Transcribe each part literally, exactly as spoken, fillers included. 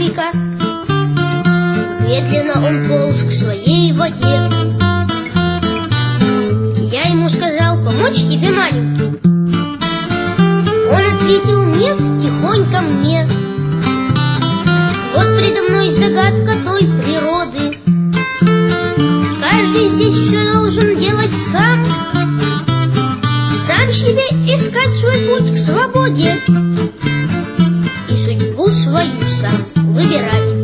крабика. Медленно он полз к своей воде. Я ему сказал: помочь тебе, маленький? Он ответил: нет, тихонько мне. Вот предо мной загадка той природы. Каждый здесь все должен делать сам, сам себе искать свой путь к свободе и судьбу свою сам выбирать.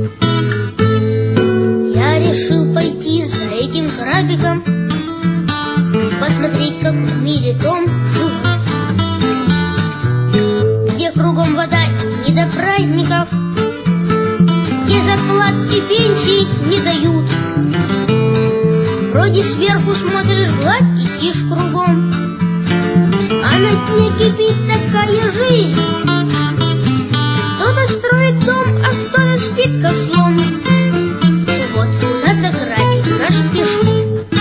Я решил пойти за этим крабиком, посмотреть, как в мире том живут, где кругом вода не до праздников, где зарплат и пенсий не дают. Вроде сверху смотришь гладь и тишь кругом, а на дне кипит такая жизнь. Кто-то строит дом, а кто-то спит, как слон. Вот куда-то крабик наш спешит.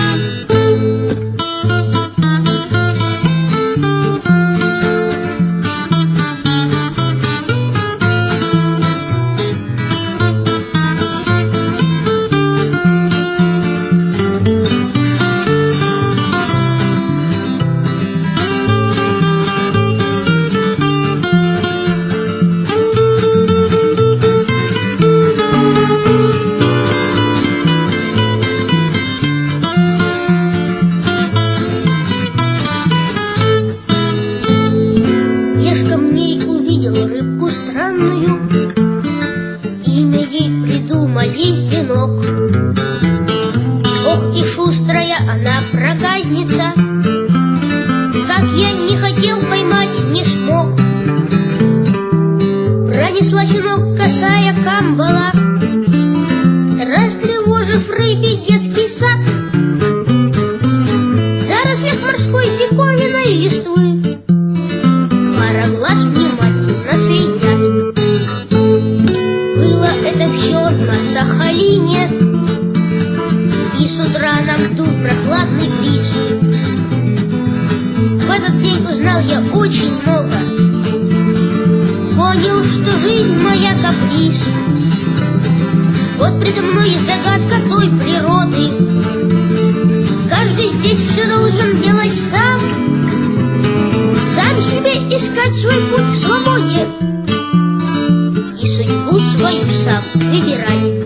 Рыбку странную, имя ей придумали венок. Ох и шустрая она проказница, как я не хотел поймать, не смог. Пронеслась у ног косая камбала, растревожив рыбе детский сад. В зарослях морской диковиной листвы пара глаз внимательно следят. Было это все на Сахалине, и с утра нам дул прохладный бриз. В этот день узнал я очень много, понял, что жизнь моя каприз. Вот предо мной загадка той природы. Каждый здесь все должен делать сам, сам себе искать свой путь к свободе и судьбу свою сам выбирать.